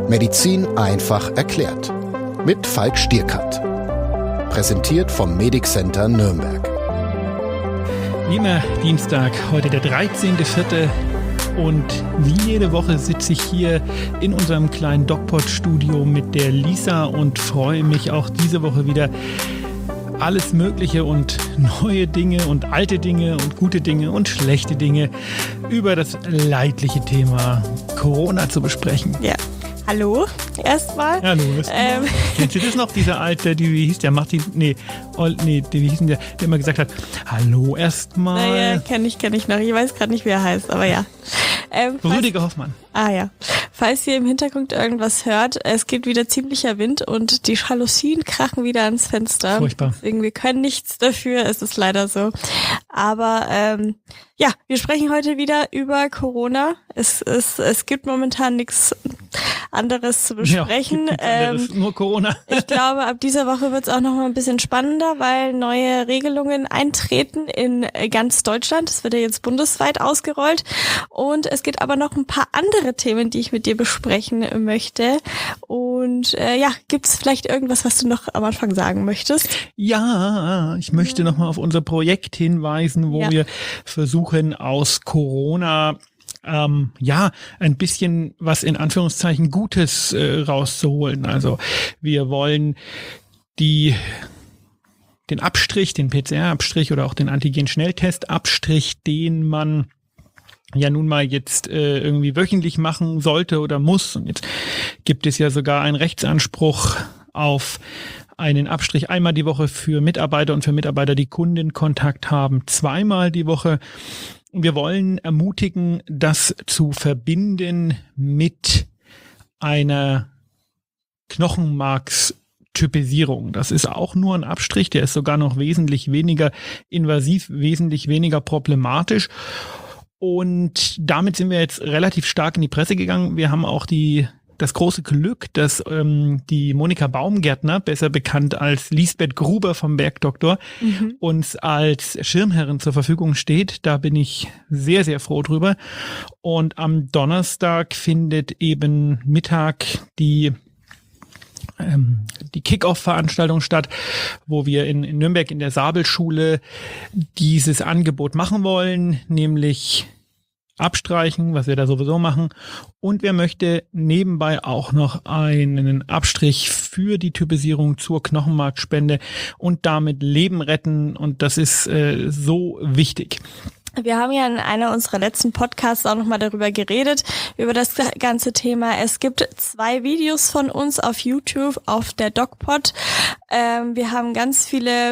Medizin einfach erklärt. Mit Falk Stierkat. Präsentiert vom Medic Center Nürnberg. Wie immer Dienstag, heute der 13.04. Und wie jede Woche sitze ich hier in unserem kleinen DocPod-Studio mit der Lisa und freue mich auch diese Woche wieder, alles Mögliche und neue Dinge und alte Dinge und gute Dinge und schlechte Dinge über das leidliche Thema Corona zu besprechen. Ja. Hallo, erstmal. Hallo, erstmal. Kennst du das noch, dieser alte, wie hieß der, Martin, wie hieß der immer gesagt hat, hallo erstmal. Naja, kenn ich noch, ich weiß gerade nicht, wie er heißt, aber ja. Rüdiger Hoffmann. Ah ja. Falls ihr im Hintergrund irgendwas hört, es geht wieder ziemlicher Wind und die Jalousien krachen wieder ans Fenster. Furchtbar. Deswegen, wir können nichts dafür, es ist leider so. Aber ja, wir sprechen heute wieder über Corona. Es gibt momentan nichts anderes zu besprechen. Ja, anderes, nur Corona. Ich glaube, ab dieser Woche wird es auch noch mal ein bisschen spannender, weil neue Regelungen eintreten in ganz Deutschland. Es wird ja jetzt bundesweit ausgerollt. Und es gibt aber noch ein paar andere Themen, die ich mit dir besprechen möchte. Und ja, gibt es vielleicht irgendwas, was du noch am Anfang sagen möchtest? Ja, ich möchte noch mal auf unser Projekt hinweisen, wo wir versuchen, aus Corona ein bisschen was in Anführungszeichen Gutes rauszuholen. Also wir wollen den Abstrich, den PCR-Abstrich oder auch den Antigen-Schnelltest-Abstrich, den man ja nun mal jetzt irgendwie wöchentlich machen sollte oder muss. Und jetzt gibt es ja sogar einen Rechtsanspruch auf einen Abstrich einmal die Woche für Mitarbeiter und für Mitarbeiter, die Kundenkontakt haben, zweimal die Woche. Wir wollen ermutigen, das zu verbinden mit einer Knochenmarkstypisierung. Das ist auch nur ein Abstrich, der ist sogar noch wesentlich weniger invasiv, wesentlich weniger problematisch. Und damit sind wir jetzt relativ stark in die Presse gegangen. Wir haben auch das große Glück, dass die Monika Baumgärtner, besser bekannt als Lisbeth Gruber vom Bergdoktor, uns als Schirmherrin zur Verfügung steht. Da bin ich sehr, sehr froh drüber. Und am Donnerstag findet eben Mittag die Kick-Off-Veranstaltung statt, wo wir in Nürnberg in der Sabelschule dieses Angebot machen wollen, nämlich abstreichen, was wir da sowieso machen. Und wer möchte nebenbei auch noch einen Abstrich für die Typisierung zur Knochenmarkspende und damit Leben retten. Und das ist so wichtig. Wir haben ja in einer unserer letzten Podcasts auch nochmal darüber geredet, über das ganze Thema. Es gibt 2 Videos von uns auf YouTube, auf der DocPod. Wir haben ganz viele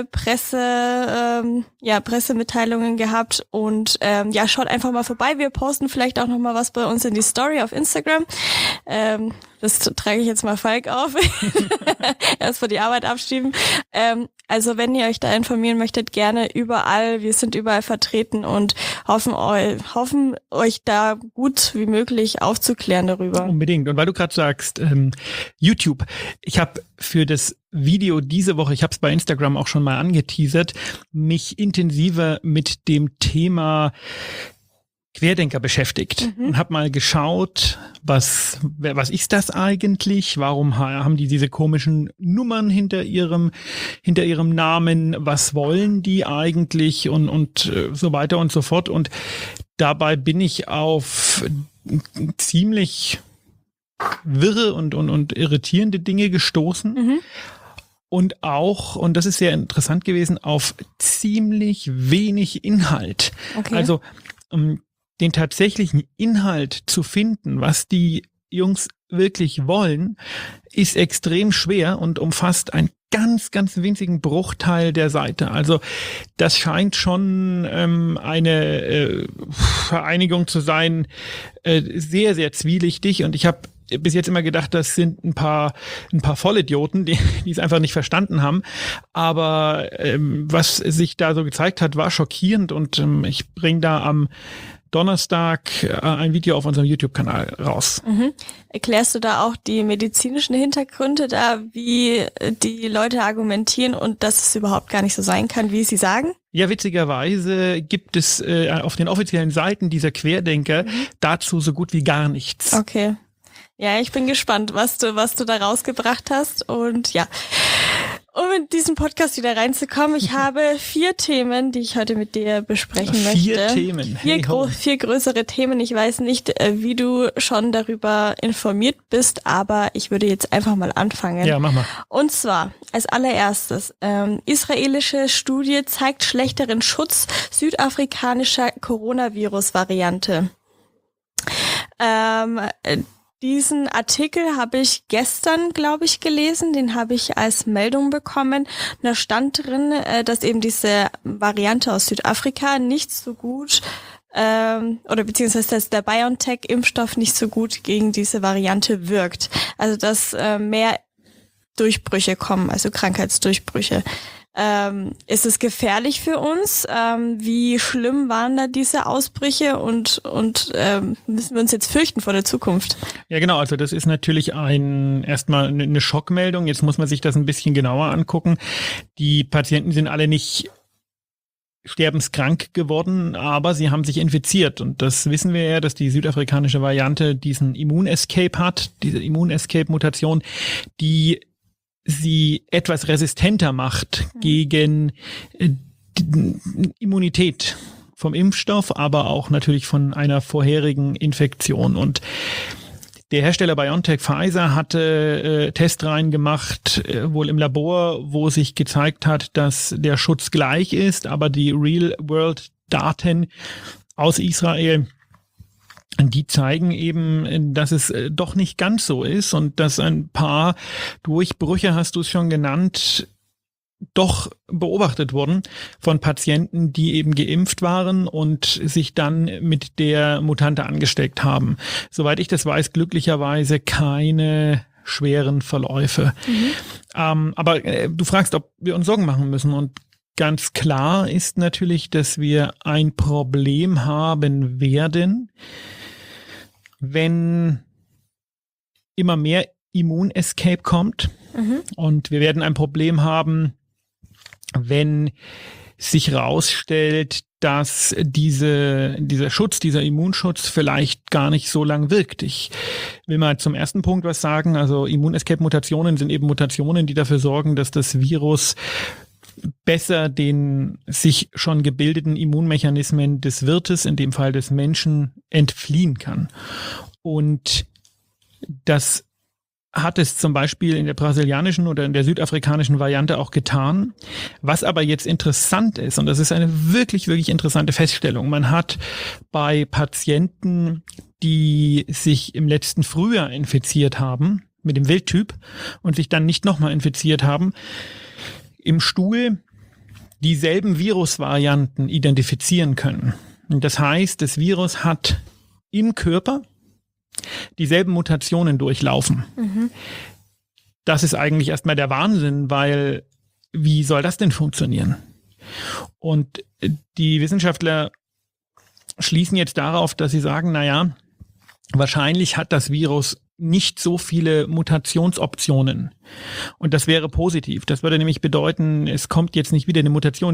Pressemitteilungen gehabt und ja, schaut einfach mal vorbei. Wir posten vielleicht auch nochmal was bei uns in die Story auf Instagram. Das trage ich jetzt mal Falk auf. Erstmal die Arbeit abschieben. Also wenn ihr euch da informieren möchtet, gerne überall. Wir sind überall vertreten und hoffen euch da gut wie möglich aufzuklären darüber. Unbedingt. Und weil du gerade sagst, YouTube, ich habe für das Video diese Woche, ich habe es bei Instagram auch schon mal angeteasert, mich intensiver mit dem Thema Querdenker beschäftigt und habe mal geschaut, was ist das eigentlich? Warum haben die diese komischen Nummern hinter ihrem Namen? Was wollen die eigentlich? Und so weiter und so fort. Und dabei bin ich auf ziemlich wirre und irritierende Dinge gestoßen. Und auch, und das ist sehr interessant gewesen, auf ziemlich wenig Inhalt. Okay. Also den tatsächlichen Inhalt zu finden, was die Jungs wirklich wollen, ist extrem schwer und umfasst einen ganz, ganz winzigen Bruchteil der Seite. Also das scheint schon eine Vereinigung zu sein, sehr, sehr zwielichtig. Und ich habe bis jetzt immer gedacht, das sind ein paar Vollidioten, die es einfach nicht verstanden haben. Aber was sich da so gezeigt hat, war schockierend. Und ich bringe da am Donnerstag ein Video auf unserem YouTube-Kanal raus. Erklärst du da auch die medizinischen Hintergründe da, wie die Leute argumentieren und dass es überhaupt gar nicht so sein kann, wie sie sagen? Ja, witzigerweise gibt es auf den offiziellen Seiten dieser Querdenker dazu so gut wie gar nichts. Okay. Ja, ich bin gespannt, was du da rausgebracht hast. Und ja, um in diesen Podcast wieder reinzukommen, ich habe 4 Themen, die ich heute mit dir besprechen möchte. 4 Themen? Vier größere Themen. Ich weiß nicht, wie du schon darüber informiert bist, aber ich würde jetzt einfach mal anfangen. Ja, mach mal. Und zwar, als allererstes, israelische Studie zeigt schlechteren Schutz südafrikanischer Coronavirus-Variante. Diesen Artikel habe ich gestern, glaube ich, gelesen. Den habe ich als Meldung bekommen. Da stand drin, dass eben diese Variante aus Südafrika nicht so gut oder beziehungsweise dass der BioNTech-Impfstoff nicht so gut gegen diese Variante wirkt. Also dass mehr Durchbrüche kommen, also Krankheitsdurchbrüche. Ist es gefährlich für uns? Wie schlimm waren da diese Ausbrüche und müssen wir uns jetzt fürchten vor der Zukunft? Ja, genau. Also das ist natürlich erstmal eine Schockmeldung. Jetzt muss man sich das ein bisschen genauer angucken. Die Patienten sind alle nicht sterbenskrank geworden, aber sie haben sich infiziert. Und das wissen wir ja, dass die südafrikanische Variante diesen Immun-Escape hat, diese Immun-Escape-Mutation, die sie etwas resistenter macht gegen Immunität vom Impfstoff, aber auch natürlich von einer vorherigen Infektion. Und der Hersteller BioNTech Pfizer hatte Testreihen gemacht, wohl im Labor, wo sich gezeigt hat, dass der Schutz gleich ist, aber die Real-World-Daten aus Israel, die zeigen eben, dass es doch nicht ganz so ist und dass ein paar Durchbrüche, hast du es schon genannt, doch beobachtet wurden von Patienten, die eben geimpft waren und sich dann mit der Mutante angesteckt haben. Soweit ich das weiß, glücklicherweise keine schweren Verläufe. Aber du fragst, ob wir uns Sorgen machen müssen, und ganz klar ist natürlich, dass wir ein Problem haben werden, wenn immer mehr Immun-Escape kommt. Und wir werden ein Problem haben, wenn sich herausstellt, dass dieser Schutz, dieser Immunschutz vielleicht gar nicht so lang wirkt. Ich will mal zum ersten Punkt was sagen. Also Immun-Escape-Mutationen sind eben Mutationen, die dafür sorgen, dass das Virus besser den sich schon gebildeten Immunmechanismen des Wirtes, in dem Fall des Menschen, entfliehen kann. Und das hat es zum Beispiel in der brasilianischen oder in der südafrikanischen Variante auch getan. Was aber jetzt interessant ist, und das ist eine wirklich, wirklich interessante Feststellung, man hat bei Patienten, die sich im letzten Frühjahr infiziert haben mit dem Wildtyp und sich dann nicht nochmal infiziert haben, im Stuhl dieselben Virusvarianten identifizieren können. Und das heißt, das Virus hat im Körper dieselben Mutationen durchlaufen. Das ist eigentlich erstmal der Wahnsinn, weil wie soll das denn funktionieren? Und die Wissenschaftler schließen jetzt darauf, dass sie sagen, naja, wahrscheinlich hat das Virus nicht so viele Mutationsoptionen. Und das wäre positiv. Das würde nämlich bedeuten, es kommt jetzt nicht wieder eine Mutation,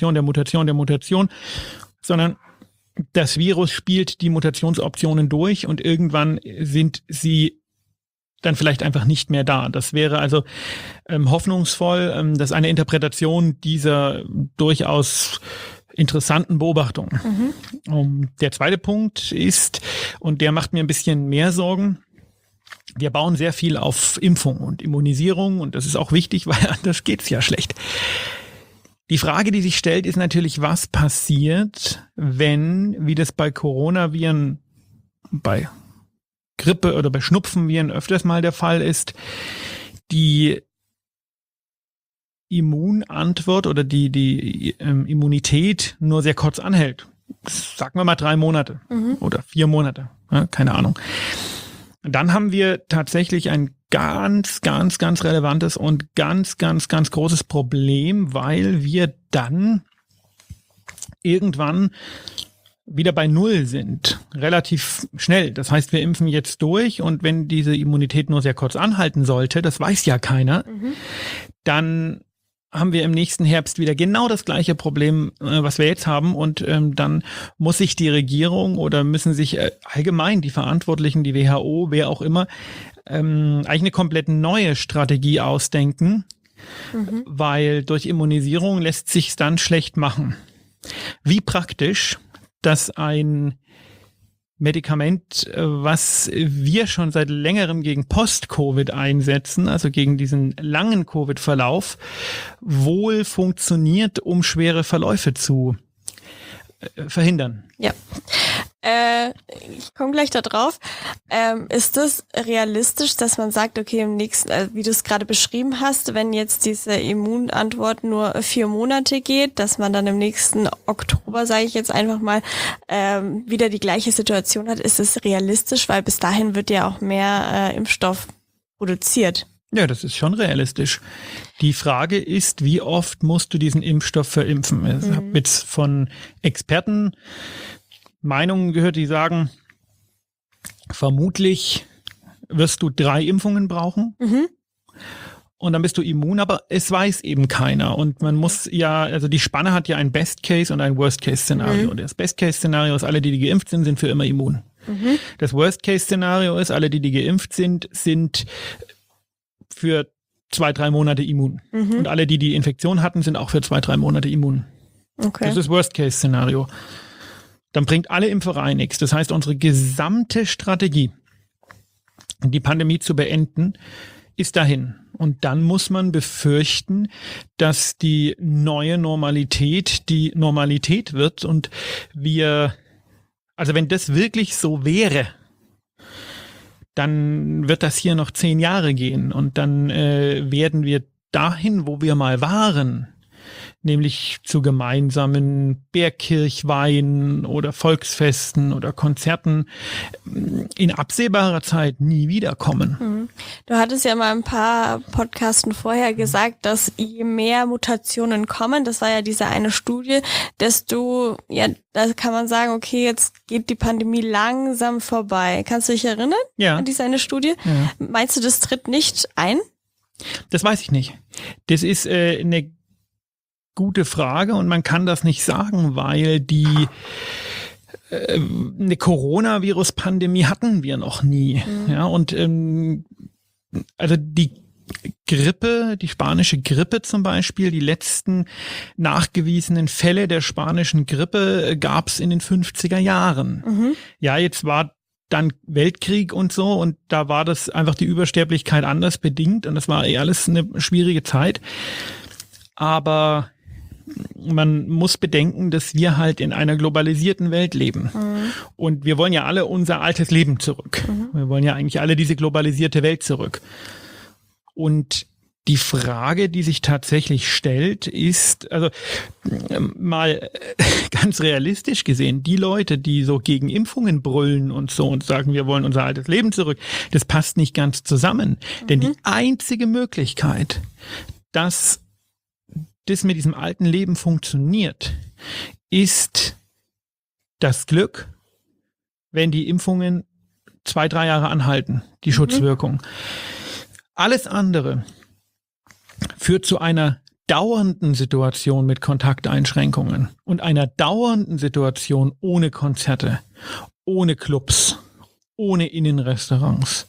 sondern das Virus spielt die Mutationsoptionen durch und irgendwann sind sie dann vielleicht einfach nicht mehr da. Das wäre also hoffnungsvoll. Das ist eine Interpretation dieser durchaus interessanten Beobachtung. Der zweite Punkt ist, und der macht mir ein bisschen mehr Sorgen, wir bauen sehr viel auf Impfung und Immunisierung und das ist auch wichtig, weil anders geht's ja schlecht. Die Frage, die sich stellt, ist natürlich, was passiert, wenn, wie das bei Coronaviren, bei Grippe oder bei Schnupfenviren öfters mal der Fall ist, die Immunantwort oder die Immunität nur sehr kurz anhält. Sagen wir mal 3 Monate oder 4 Monate, ja, keine Ahnung. Dann haben wir tatsächlich ein ganz relevantes und ganz großes Problem, weil wir dann irgendwann wieder bei Null sind, relativ schnell. Das heißt, wir impfen jetzt durch und wenn diese Immunität nur sehr kurz anhalten sollte, das weiß ja keiner, dann haben wir im nächsten Herbst wieder genau das gleiche Problem, was wir jetzt haben. Und dann muss sich die Regierung oder müssen sich allgemein die Verantwortlichen, die WHO, wer auch immer, eigentlich eine komplett neue Strategie ausdenken, weil durch Immunisierung lässt sich's dann schlecht machen. Wie praktisch, dass ein Medikament, was wir schon seit längerem gegen Post-Covid einsetzen, also gegen diesen langen Covid-Verlauf, wohl funktioniert, um schwere Verläufe zu verhindern. Ja. Ich komme gleich da drauf. Ist es realistisch, dass man sagt, okay, im nächsten, wie du es gerade beschrieben hast, wenn jetzt diese Immunantwort nur 4 Monate geht, dass man dann im nächsten Oktober, sage ich jetzt einfach mal, wieder die gleiche Situation hat? Ist es realistisch? Weil bis dahin wird ja auch mehr Impfstoff produziert. Ja, das ist schon realistisch. Die Frage ist, wie oft musst du diesen Impfstoff verimpfen? Ich habe jetzt von Experten Meinungen gehört, die sagen, vermutlich wirst du 3 Impfungen brauchen und dann bist du immun, aber es weiß eben keiner. Und man muss ja, also die Spanne hat ja ein Best-Case und ein Worst-Case-Szenario. Das Best-Case-Szenario ist, alle, die geimpft sind, sind für immer immun. Das Worst-Case-Szenario ist, alle, die geimpft sind, sind für 2-3 Monate immun. Und alle, die Infektion hatten, sind auch für 2-3 Monate immun. Okay. Das ist Worst-Case-Szenario. Dann bringt alle Impferei nichts. Das heißt, unsere gesamte Strategie, die Pandemie zu beenden, ist dahin. Und dann muss man befürchten, dass die neue Normalität die Normalität wird und also wenn das wirklich so wäre, dann wird das hier noch 10 Jahre gehen und dann werden wir dahin, wo wir mal waren, nämlich zu gemeinsamen Bergkirchweihen oder Volksfesten oder Konzerten, in absehbarer Zeit nie wiederkommen. Du hattest ja mal ein paar Podcasten vorher gesagt, dass je mehr Mutationen kommen, das war ja diese eine Studie, desto, ja, da kann man sagen, okay, jetzt geht die Pandemie langsam vorbei. Kannst du dich erinnern? Ja. An diese eine Studie? Ja. Meinst du, das tritt nicht ein? Das weiß ich nicht. Das ist eine gute Frage und man kann das nicht sagen, weil eine Coronavirus-Pandemie hatten wir noch nie. Ja, und also die Grippe, die spanische Grippe zum Beispiel, die letzten nachgewiesenen Fälle der spanischen Grippe gab es in den 50er Jahren. Ja, jetzt war dann Weltkrieg und so und da war das einfach die Übersterblichkeit anders bedingt und das war alles eine schwierige Zeit. Aber man muss bedenken, dass wir halt in einer globalisierten Welt leben. Und wir wollen ja alle unser altes Leben zurück. Wir wollen ja eigentlich alle diese globalisierte Welt zurück. Und die Frage, die sich tatsächlich stellt, ist, also mal ganz realistisch gesehen, die Leute, die so gegen Impfungen brüllen und so und sagen, wir wollen unser altes Leben zurück, das passt nicht ganz zusammen. Denn die einzige Möglichkeit, dass das mit diesem alten Leben funktioniert, ist das Glück, wenn die Impfungen 2-3 Jahre anhalten, die Schutzwirkung. Alles andere führt zu einer dauernden Situation mit Kontakteinschränkungen und einer dauernden Situation ohne Konzerte, ohne Clubs, ohne Innenrestaurants.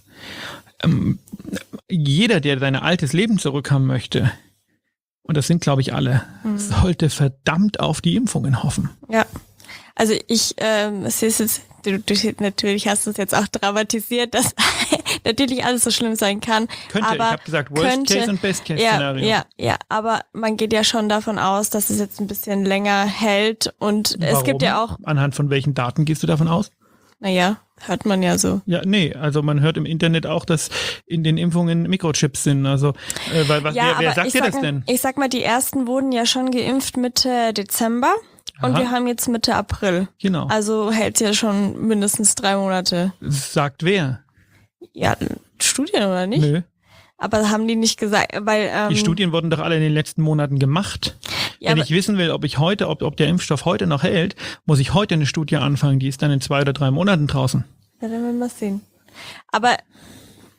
Jeder, der sein altes Leben zurückhaben möchte, und das sind, glaube ich, alle, sollte verdammt auf die Impfungen hoffen. Ja, also ich sehe es jetzt, natürlich hast du es jetzt auch dramatisiert, dass natürlich alles so schlimm sein kann. Könnte, aber ich habe gesagt Worst Case und Best Case Szenario. Ja, aber man geht ja schon davon aus, dass es jetzt ein bisschen länger hält und Warum? Es gibt ja auch... Anhand von welchen Daten gehst du davon aus? Naja, hört man ja so. Ja, nee, also man hört im Internet auch, dass in den Impfungen Mikrochips sind. Also, wer sagt dir das denn? Ich sag mal, die ersten wurden ja schon geimpft Mitte Dezember und wir haben jetzt Mitte April. Genau. Also hält ja schon mindestens 3 Monate. Sagt wer? Ja, Studien oder nicht? Nö. Aber haben die nicht gesagt, weil... die Studien wurden doch alle in den letzten Monaten gemacht. Ja, wenn ich wissen will, ob der Impfstoff heute noch hält, muss ich heute eine Studie anfangen, die ist dann in 2 oder 3 Monaten draußen. Ja, dann werden wir mal sehen. Aber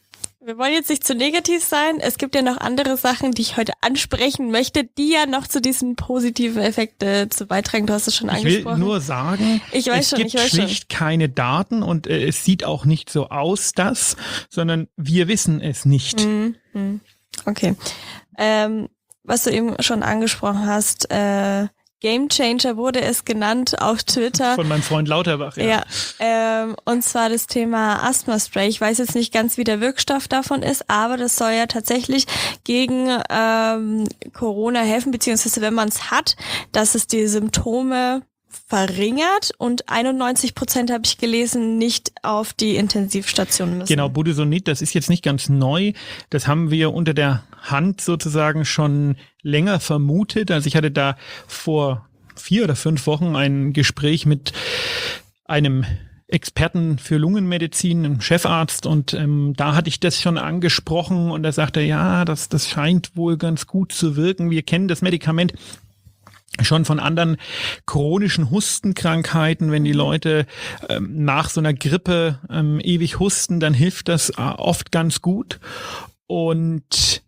Wir wollen jetzt nicht zu negativ sein. Es gibt ja noch andere Sachen, die ich heute ansprechen möchte, die ja noch zu diesen positiven Effekten zu beitragen. Du hast es schon angesprochen. Ich will nur sagen, es gibt schlicht keine Daten und es sieht auch nicht so aus, sondern wir wissen es nicht. Okay. Was du eben schon angesprochen hast, Game Changer wurde es genannt auf Twitter. Von meinem Freund Lauterbach, ja. Und zwar das Thema Asthma-Spray. Ich weiß jetzt nicht ganz, wie der Wirkstoff davon ist, aber das soll ja tatsächlich gegen Corona helfen, beziehungsweise wenn man es hat, dass es die Symptome verringert und 91% habe ich gelesen, nicht auf die Intensivstation müssen. Genau, Budesonid, das ist jetzt nicht ganz neu. Das haben wir unter der Hand sozusagen schon länger vermutet. Also ich hatte da vor 4 oder 5 Wochen ein Gespräch mit einem Experten für Lungenmedizin, einem Chefarzt, und da hatte ich das schon angesprochen und er sagte, ja, das scheint wohl ganz gut zu wirken. Wir kennen das Medikament schon von anderen chronischen Hustenkrankheiten. Wenn die Leute nach so einer Grippe ewig husten, dann hilft das oft ganz gut. Und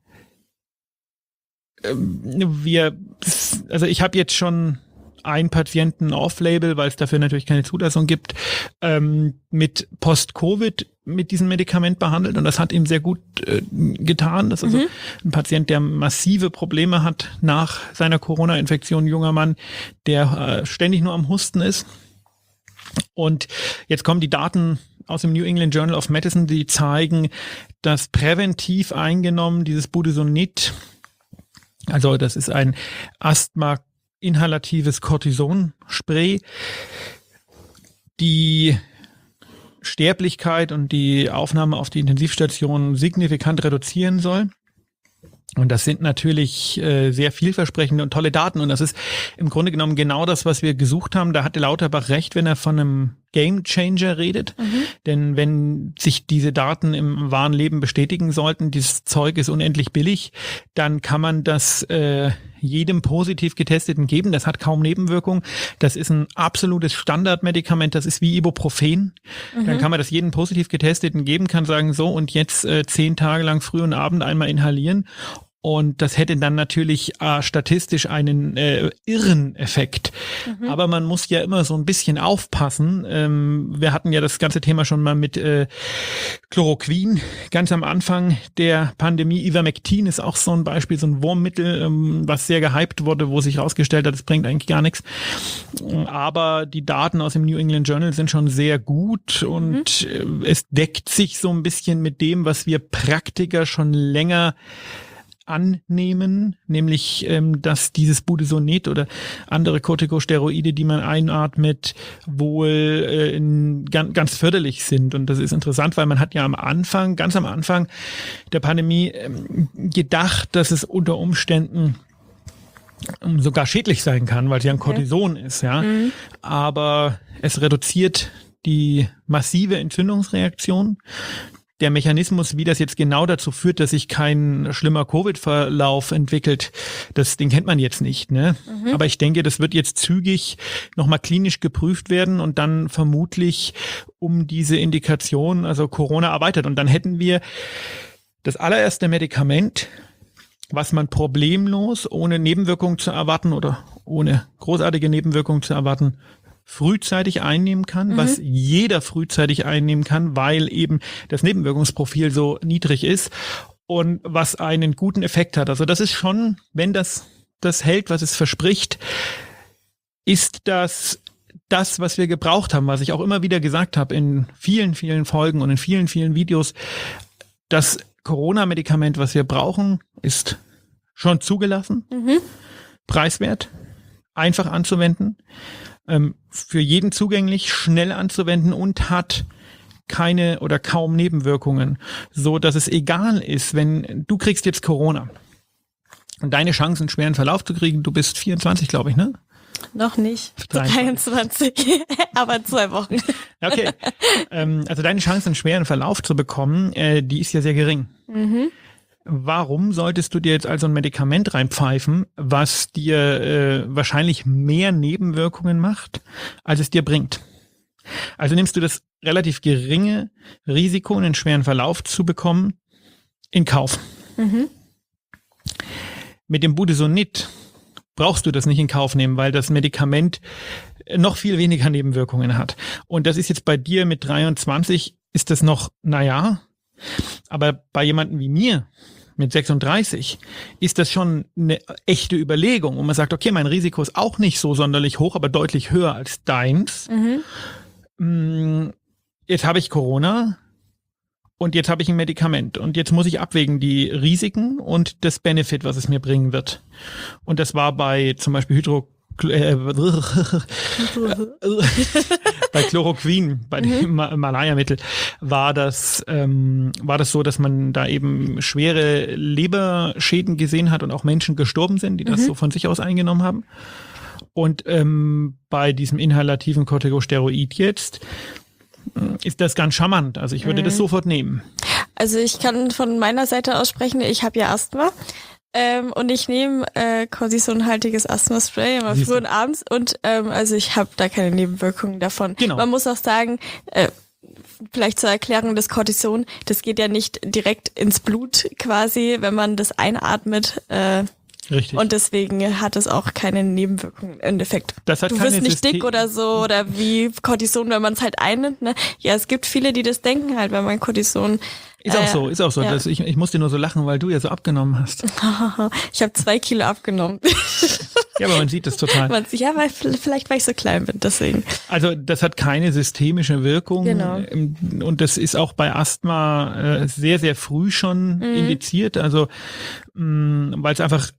ich habe jetzt schon einen Patienten off-label, weil es dafür natürlich keine Zulassung gibt, mit Post-Covid mit diesem Medikament behandelt, und das hat ihm sehr gut getan. Das ist also ein Patient, der massive Probleme hat nach seiner Corona-Infektion, ein junger Mann, der ständig nur am Husten ist. Und jetzt kommen die Daten aus dem New England Journal of Medicine, die zeigen, dass präventiv eingenommen dieses Budesonid, also das ist ein Asthma-inhalatives Cortison-Spray, die Sterblichkeit und die Aufnahme auf die Intensivstation signifikant reduzieren soll. Und das sind natürlich sehr vielversprechende und tolle Daten. Und das ist im Grunde genommen genau das, was wir gesucht haben. Da hatte Lauterbach recht, wenn er von einem Game Changer redet. Denn wenn sich diese Daten im wahren Leben bestätigen sollten, dieses Zeug ist unendlich billig, dann kann man das jedem positiv Getesteten geben. Das hat kaum Nebenwirkungen. Das ist ein absolutes Standardmedikament. Das ist wie Ibuprofen. Dann kann man das jedem positiv Getesteten geben, kann sagen, so, und jetzt 10 Tage lang früh und Abend einmal inhalieren. Und das hätte dann natürlich statistisch einen irren Effekt. Aber man muss ja immer so ein bisschen aufpassen. Wir hatten ja das ganze Thema schon mal mit Chloroquin. Ganz am Anfang der Pandemie. Ivermectin ist auch so ein Beispiel, so ein Wurmmittel, was sehr gehypt wurde, wo sich herausgestellt hat, es bringt eigentlich gar nichts. Aber die Daten aus dem New England Journal sind schon sehr gut und es deckt sich so ein bisschen mit dem, was wir Praktiker schon länger annehmen, nämlich dass dieses Budesonid oder andere Corticosteroide, die man einatmet, wohl ganz förderlich sind. Und das ist interessant, weil man hat ja ganz am Anfang der Pandemie gedacht, dass es unter Umständen sogar schädlich sein kann, weil es ja ein Cortison ist, ja. Aber es reduziert die massive Entzündungsreaktion. Der Mechanismus, wie das jetzt genau dazu führt, dass sich kein schlimmer Covid-Verlauf entwickelt, den kennt man jetzt nicht, ne? Aber ich denke, das wird jetzt zügig nochmal klinisch geprüft werden und dann vermutlich um diese Indikation, also Corona, erweitert. Und dann hätten wir das allererste Medikament, was man problemlos, ohne Nebenwirkungen zu erwarten oder ohne großartige Nebenwirkungen zu erwarten, frühzeitig einnehmen kann, was jeder frühzeitig einnehmen kann, weil eben das Nebenwirkungsprofil so niedrig ist und was einen guten Effekt hat. Also das ist schon, wenn das hält, was es verspricht, ist das, was wir gebraucht haben, was ich auch immer wieder gesagt habe in vielen, vielen Folgen und in vielen, vielen Videos. Das Corona-Medikament, was wir brauchen, ist schon zugelassen, preiswert, einfach anzuwenden, für jeden zugänglich, schnell anzuwenden und hat keine oder kaum Nebenwirkungen, so dass es egal ist, wenn du kriegst jetzt Corona und deine Chancen, einen schweren Verlauf zu kriegen, du bist 24, glaube ich, ne? Noch nicht. 23, aber in 2 Wochen. Okay, also deine Chance, einen schweren Verlauf zu bekommen, die ist ja sehr gering. Warum solltest du dir jetzt also ein Medikament reinpfeifen, was dir wahrscheinlich mehr Nebenwirkungen macht, als es dir bringt? Also nimmst du das relativ geringe Risiko, einen schweren Verlauf zu bekommen, in Kauf. Mit dem Budesonid brauchst du das nicht in Kauf nehmen, weil das Medikament noch viel weniger Nebenwirkungen hat. Und das ist jetzt bei dir mit 23, ist das noch, naja, aber bei jemandem wie mir mit 36 ist das schon eine echte Überlegung. Und man sagt, okay, mein Risiko ist auch nicht so sonderlich hoch, aber deutlich höher als deins. Jetzt habe ich Corona und jetzt habe ich ein Medikament. Und jetzt muss ich abwägen die Risiken und das Benefit, was es mir bringen wird. Und das war bei zum Beispiel bei Chloroquin, bei dem Malaria-Mittel, war das so, dass man da eben schwere Leberschäden gesehen hat und auch Menschen gestorben sind, die das so von sich aus eingenommen haben. Und bei diesem inhalativen Corticosteroid jetzt ist das ganz charmant. Also ich würde das sofort nehmen. Also ich kann von meiner Seite aus sprechen, ich habe ja Asthma. Und ich nehme Cortisonhaltiges Asthma-Spray immer früh und abends und also ich habe da keine Nebenwirkungen davon. Genau. Man muss auch sagen, vielleicht zur Erklärung, das Cortison, das geht ja nicht direkt ins Blut quasi, wenn man das einatmet. Richtig. Und deswegen hat es auch keine Nebenwirkungen im Endeffekt. Das hat du keine wirst nicht dick oder so oder wie Cortison, wenn man es halt einnimmt. Ne? Ja, es gibt viele, die das denken halt, wenn man Cortison... Ist auch so. Ja. Ich musste nur so lachen, weil du ja so abgenommen hast. Ich habe 2 Kilo abgenommen. Ja, aber man sieht das total. Ja, weil vielleicht, weil ich so klein bin, deswegen. Also das hat keine systemische Wirkung. Genau. Und das ist auch bei Asthma sehr, sehr früh schon indiziert. Also weil es einfach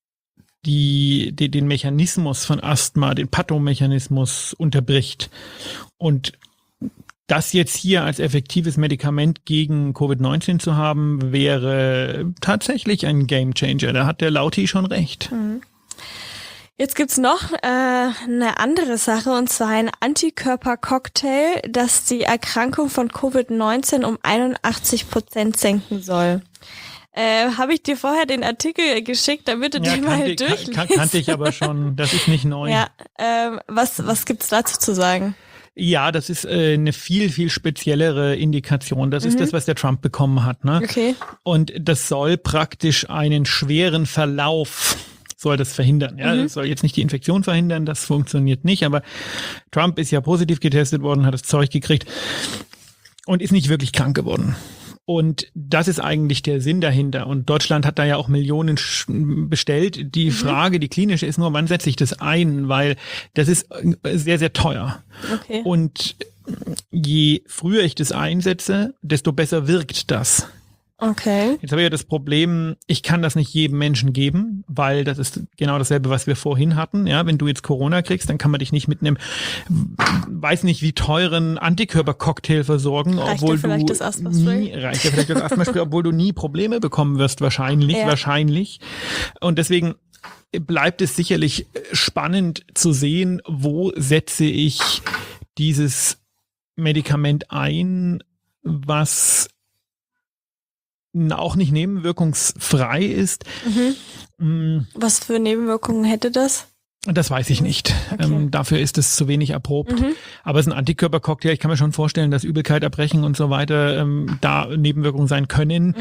den Mechanismus von Asthma, den Pathomechanismus unterbricht. Und das jetzt hier als effektives Medikament gegen Covid-19 zu haben, wäre tatsächlich ein Gamechanger. Da hat der Lauti schon recht. Jetzt gibt's noch eine andere Sache, und zwar ein Antikörpercocktail, das die Erkrankung von Covid-19 um 81% senken soll. Habe ich dir vorher den Artikel geschickt, damit du den mal durchliest? Kannte ich aber schon, das ist nicht neu. Ja, was gibt's dazu zu sagen? Ja, das ist eine viel, viel speziellere Indikation. Das ist das, was der Trump bekommen hat. Ne? Okay. Und das soll praktisch einen schweren Verlauf soll das verhindern. Ja, das soll jetzt nicht die Infektion verhindern, das funktioniert nicht. Aber Trump ist ja positiv getestet worden, hat das Zeug gekriegt und ist nicht wirklich krank geworden. Und das ist eigentlich der Sinn dahinter. Und Deutschland hat da ja auch Millionen bestellt. Die Frage, die klinische, ist nur, wann setze ich das ein? Weil das ist sehr, sehr teuer. Okay. Und je früher ich das einsetze, desto besser wirkt das. Okay. Jetzt habe ich ja das Problem, ich kann das nicht jedem Menschen geben, weil das ist genau dasselbe, was wir vorhin hatten. Ja, wenn du jetzt Corona kriegst, dann kann man dich nicht mit einem, weiß nicht wie teuren Antikörpercocktail versorgen, obwohl du obwohl du nie Probleme bekommen wirst, wahrscheinlich. Und deswegen bleibt es sicherlich spannend zu sehen, wo setze ich dieses Medikament ein, was auch nicht nebenwirkungsfrei ist. Was für Nebenwirkungen hätte das? Das weiß ich nicht. Okay. Dafür ist es zu wenig erprobt. Aber es ist ein Antikörpercocktail. Ich kann mir schon vorstellen, dass Übelkeit, Erbrechen und so weiter da Nebenwirkungen sein können.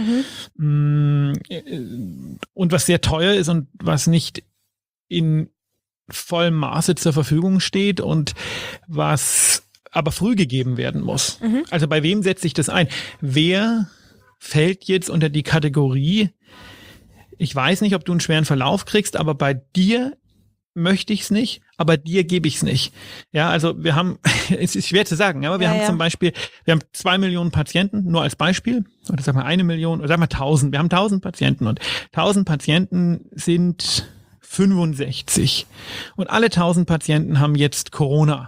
Und was sehr teuer ist und was nicht in vollem Maße zur Verfügung steht und was aber früh gegeben werden muss. Also bei wem setze ich das ein? Wer fällt jetzt unter die Kategorie, ich weiß nicht, ob du einen schweren Verlauf kriegst, aber bei dir möchte ich es nicht, aber dir gebe ich es nicht. Ja, also wir haben, es ist schwer zu sagen, aber wir haben zum Beispiel, wir haben 2 Millionen Patienten, nur als Beispiel, oder sagen wir 1 Million, oder sagen wir 1000, wir haben 1000 Patienten und 1000 Patienten sind 65 und alle 1000 Patienten haben jetzt Corona.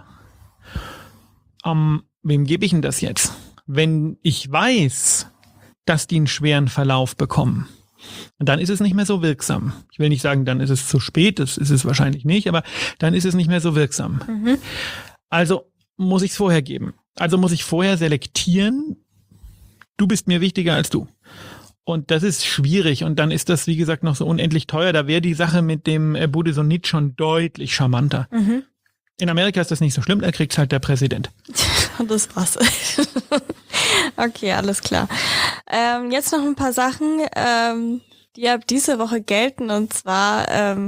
Wem gebe ich denn das jetzt? Wenn ich weiß, dass die einen schweren Verlauf bekommen, dann ist es nicht mehr so wirksam. Ich will nicht sagen, dann ist es zu spät, das ist es wahrscheinlich nicht, aber dann ist es nicht mehr so wirksam. Also muss ich es vorher geben. Also muss ich vorher selektieren, du bist mir wichtiger als du. Und das ist schwierig und dann ist das, wie gesagt, noch so unendlich teuer. Da wäre die Sache mit dem Budesonid schon deutlich charmanter. In Amerika ist das nicht so schlimm, da kriegt's halt der Präsident. Das war's. Okay, alles klar. Jetzt noch ein paar Sachen, die ab diese Woche gelten. Und zwar da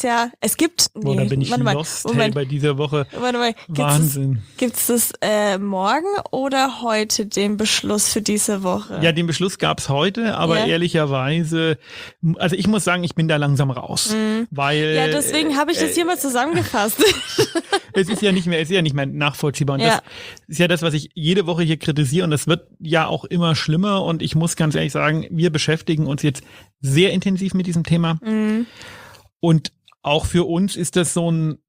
bin ich lost, hey, bei dieser Woche. Wahnsinn. Gibt's das morgen oder heute, den Beschluss für diese Woche? Ja, den Beschluss gab's heute, aber ehrlicherweise, also ich muss sagen, ich bin da langsam raus. Weil ja, deswegen habe ich das hier mal zusammengefasst. Es ist ja nicht mehr nachvollziehbar. Und das ist ja das, was ich jede Woche hier kritisiere. Und das wird ja auch immer schlimmer. Und ich muss ganz ehrlich sagen, wir beschäftigen uns jetzt sehr intensiv mit diesem Thema. Und auch für uns ist das so ein,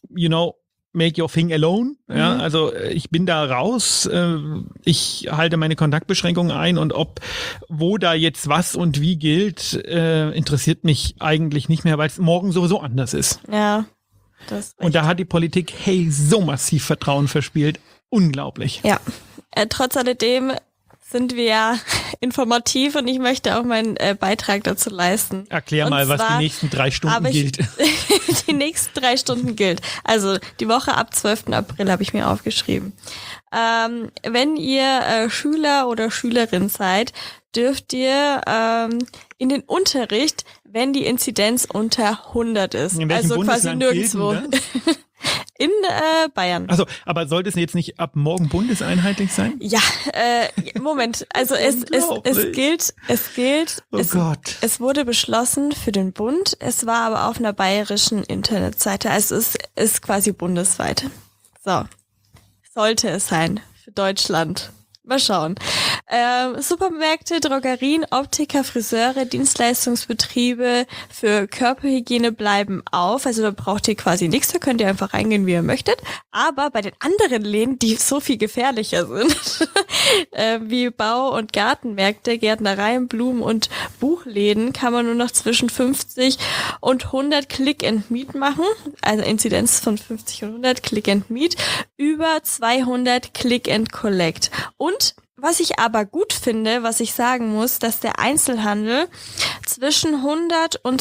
make your thing alone. Ja, also ich bin da raus. Ich halte meine Kontaktbeschränkungen ein und wo da jetzt was und wie gilt, interessiert mich eigentlich nicht mehr, weil es morgen sowieso anders ist. Ja. Und da hat die Politik, so massiv Vertrauen verspielt. Unglaublich. Ja. Trotz alledem sind wir ja informativ und ich möchte auch meinen Beitrag dazu leisten. Erklär mal, was die nächsten 3 Stunden gilt. Die nächsten 3 Stunden gilt. Also die Woche ab 12. April habe ich mir aufgeschrieben. Wenn ihr Schüler oder Schülerin seid, dürft ihr in den Unterricht, wenn die Inzidenz unter 100 ist. Also quasi nirgendwo. In Bayern. Also, aber sollte es jetzt nicht ab morgen bundeseinheitlich sein? Ja, Moment. Also es gilt. Oh Gott. Es wurde beschlossen für den Bund. Es war aber auf einer bayerischen Internetseite. Also es ist quasi bundesweit. So. Sollte es sein. Für Deutschland. Mal schauen. Supermärkte, Drogerien, Optiker, Friseure, Dienstleistungsbetriebe für Körperhygiene bleiben auf. Also da braucht ihr quasi nichts, da könnt ihr einfach reingehen, wie ihr möchtet. Aber bei den anderen Läden, die so viel gefährlicher sind, wie Bau- und Gartenmärkte, Gärtnereien, Blumen- und Buchläden, kann man nur noch zwischen 50 und 100 Click and Meet machen. Also Inzidenz von 50 und 100 Click and Meet, über 200 Click and Collect. Und was ich aber gut finde, was ich sagen muss, dass der Einzelhandel zwischen 100 und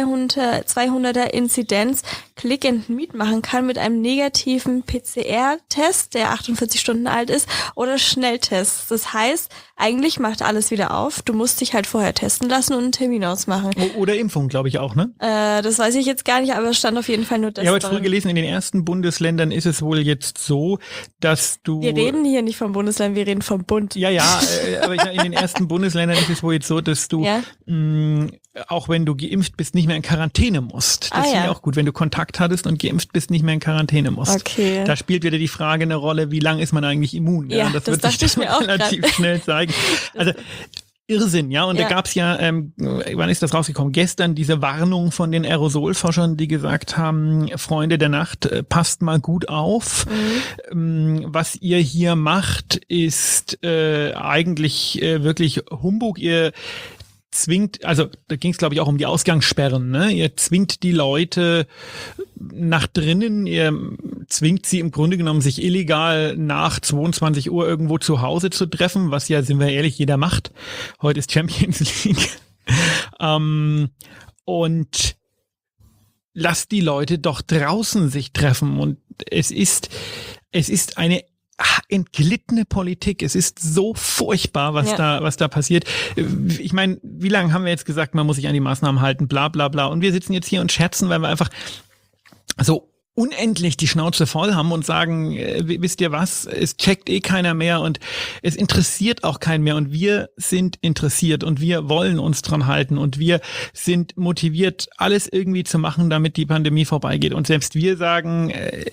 200er Inzidenz Click and Meet machen kann mit einem negativen PCR-Test, der 48 Stunden alt ist, oder Schnelltests. Das heißt, eigentlich macht alles wieder auf. Du musst dich halt vorher testen lassen und einen Termin ausmachen. Oder Impfung, glaube ich auch, ne? Das weiß ich jetzt gar nicht, aber es stand auf jeden Fall nur das. Ich habe jetzt früher gelesen, in den ersten Bundesländern ist es wohl jetzt so, dass du... Wir reden hier nicht vom Bundesland, wir reden vom Bund. Ja, aber in den ersten Bundesländern ist es wohl jetzt so, dass du, auch wenn du geimpft bist, nicht mehr in Quarantäne musst. Das finde ich auch gut, wenn du Kontakt hattest und geimpft bist, nicht mehr in Quarantäne musst. Okay. Da spielt wieder die Frage eine Rolle, wie lang ist man eigentlich immun? Ja, das wird sich dann relativ schnell zeigen. Also Irrsinn, ja. Und da gab's wann ist das rausgekommen? Gestern diese Warnung von den Aerosolforschern, die gesagt haben, Freunde der Nacht, passt mal gut auf. Was ihr hier macht, ist eigentlich wirklich Humbug. Ihr zwingt, also da ging es glaube ich auch um die Ausgangssperren, ne? Ihr zwingt die Leute nach drinnen, ihr zwingt sie im Grunde genommen, sich illegal nach 22 Uhr irgendwo zu Hause zu treffen, was ja, sind wir ehrlich, jeder macht. Heute ist Champions League. Und lasst die Leute doch draußen sich treffen. Und es ist eine entglittene Politik. Es ist so furchtbar, was da passiert. Ich meine, wie lange haben wir jetzt gesagt, man muss sich an die Maßnahmen halten, bla bla bla. Und wir sitzen jetzt hier und scherzen, weil wir einfach so unendlich die Schnauze voll haben und sagen, wisst ihr was, es checkt keiner mehr und es interessiert auch keinen mehr und wir sind interessiert und wir wollen uns dran halten und wir sind motiviert, alles irgendwie zu machen, damit die Pandemie vorbeigeht. Und selbst wir sagen,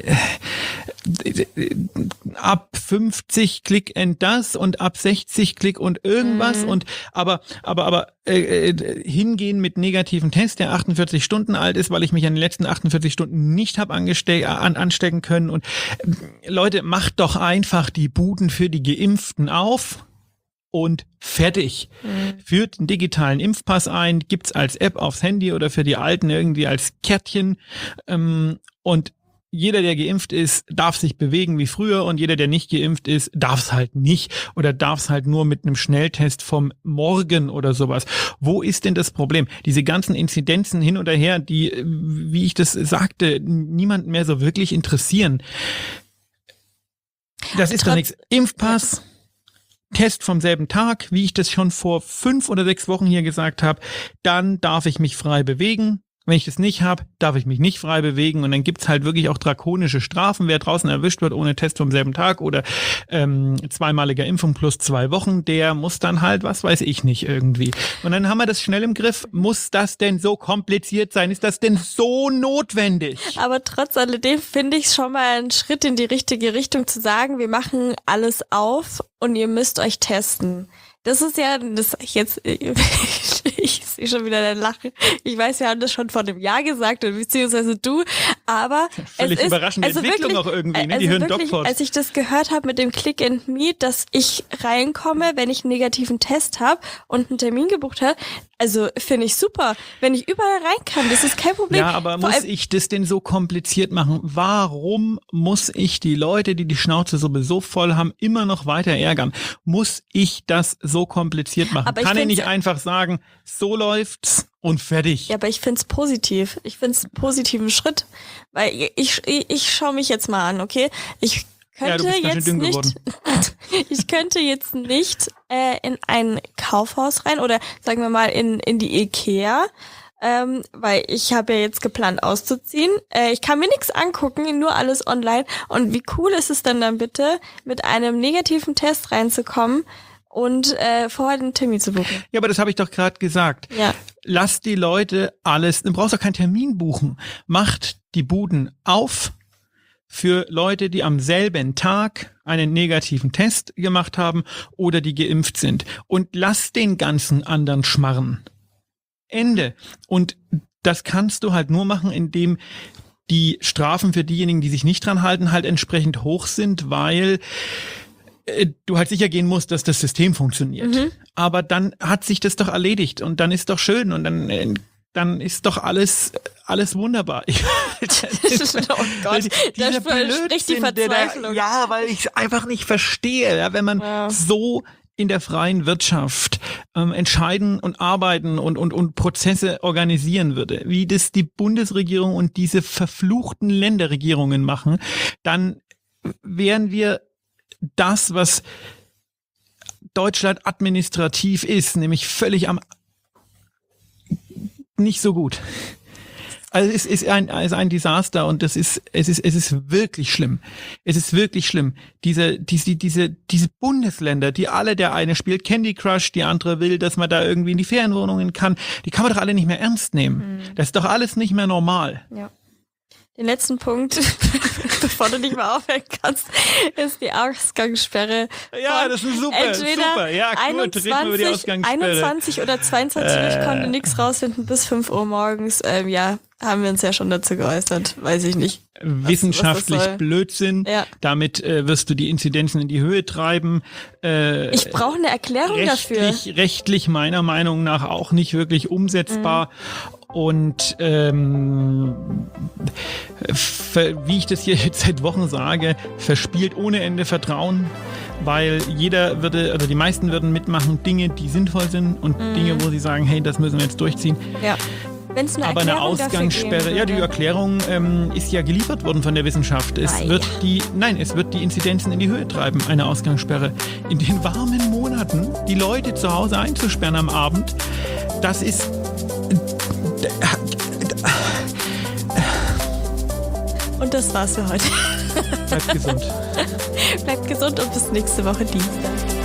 ab 50 Klick and das und ab 60 Klick und irgendwas und aber hingehen mit negativen Test, der 48 Stunden alt ist, weil ich mich an den letzten 48 Stunden nicht habe anstecken können. Und Leute, macht doch einfach die Buden für die Geimpften auf und fertig. Führt einen digitalen Impfpass ein, gibt's als App aufs Handy oder für die Alten irgendwie als Kärtchen und jeder, der geimpft ist, darf sich bewegen wie früher und jeder, der nicht geimpft ist, darf es halt nicht oder darf es halt nur mit einem Schnelltest vom Morgen oder sowas. Wo ist denn das Problem? Diese ganzen Inzidenzen hin oder her, die, wie ich das sagte, niemanden mehr so wirklich interessieren. Das ist doch nichts. Impfpass, Test vom selben Tag, wie ich das schon vor 5 oder 6 Wochen hier gesagt habe, dann darf ich mich frei bewegen. Wenn ich das nicht habe, darf ich mich nicht frei bewegen und dann gibt's halt wirklich auch drakonische Strafen. Wer draußen erwischt wird ohne Test vom selben Tag oder zweimaliger Impfung plus 2 Wochen, der muss dann halt, was weiß ich nicht irgendwie. Und dann haben wir das schnell im Griff. Muss das denn so kompliziert sein? Ist das denn so notwendig? Aber trotz alledem finde ich es schon mal einen Schritt in die richtige Richtung zu sagen, wir machen alles auf und ihr müsst euch testen. Das ist ja, das jetzt, ich sehe schon wieder dein Lachen. Ich weiß, wir haben das schon vor einem Jahr gesagt, beziehungsweise du, aber völlig es ist überraschende Entwicklung wirklich, auch irgendwie, ne? Also Die hören wirklich, DocPod. als ich das gehört habe mit dem Click and Meet, dass ich reinkomme, wenn ich einen negativen Test habe und einen Termin gebucht habe, also finde ich super, wenn ich überall rein kann, das ist kein Problem. Ja, aber muss ich das denn so kompliziert machen? Warum muss ich die Leute, die die Schnauze sowieso voll haben, immer noch weiter ärgern? Muss ich das so kompliziert machen? Aber Kann ich nicht einfach sagen, so läuft's und fertig? Ja, aber ich find's positiv. Ich find's einen positiven Schritt, weil ich schaue mich jetzt mal an, okay? Ich könnte du bist ganz schön dünn geworden. Ich könnte jetzt nicht in ein Kaufhaus rein oder sagen wir mal in die Ikea, weil ich habe ja jetzt geplant auszuziehen. Ich kann mir nichts angucken, nur alles online. Und wie cool ist es denn dann bitte, mit einem negativen Test reinzukommen und vorher den Termin zu buchen? Ja, aber das habe ich doch gerade gesagt. Ja. Lass die Leute alles, du brauchst doch keinen Termin buchen. Macht die Buden auf für Leute, die am selben Tag einen negativen Test gemacht haben oder die geimpft sind. Und lass den ganzen anderen schmarren. Ende. Und das kannst du halt nur machen, indem die Strafen für diejenigen, die sich nicht dran halten, halt entsprechend hoch sind, weil du halt sicher gehen musst, dass das System funktioniert. Mhm. Aber dann hat sich das doch erledigt und dann ist doch schön und dann ist doch alles wunderbar. Oh Gott, da spricht die Verzweiflung. Ja, weil ich es einfach nicht verstehe, ja, wenn man so in der freien Wirtschaft entscheiden und arbeiten und Prozesse organisieren würde, wie das die Bundesregierung und diese verfluchten Länderregierungen machen, dann wären wir das, was Deutschland administrativ ist, nämlich völlig nicht so gut. Also es ist ein Desaster und es ist wirklich schlimm. Es ist wirklich schlimm. Diese Bundesländer, die alle, der eine spielt Candy Crush, die andere will, dass man da irgendwie in die Ferienwohnungen kann, die kann man doch alle nicht mehr ernst nehmen. Mhm. Das ist doch alles nicht mehr normal. Ja. Den letzten Punkt, bevor du nicht mehr aufhören kannst, ist die Ausgangssperre. Ja, das ist super. Entweder ja, cool, 21 oder 22 Uhr, ich konnte nichts rausfinden, bis 5 Uhr morgens. Haben wir uns ja schon dazu geäußert, weiß ich nicht. Wissenschaftlich Blödsinn. Ja. Damit wirst du die Inzidenzen in die Höhe treiben. Ich brauche eine Erklärung dafür. Rechtlich meiner Meinung nach auch nicht wirklich umsetzbar. Und wie ich das hier jetzt seit Wochen sage, verspielt ohne Ende Vertrauen, weil die meisten würden mitmachen, Dinge, die sinnvoll sind und Dinge, wo sie sagen, hey, das müssen wir jetzt durchziehen. Ja. Wenn's eine Aber eine Ausgangssperre, die Erklärung ist ja geliefert worden von der Wissenschaft. Es wird die Inzidenzen in die Höhe treiben, eine Ausgangssperre. In den warmen Monaten die Leute zu Hause einzusperren am Abend, das ist... Und das war's für heute. Bleibt gesund. Bleibt gesund und bis nächste Woche Dienstag.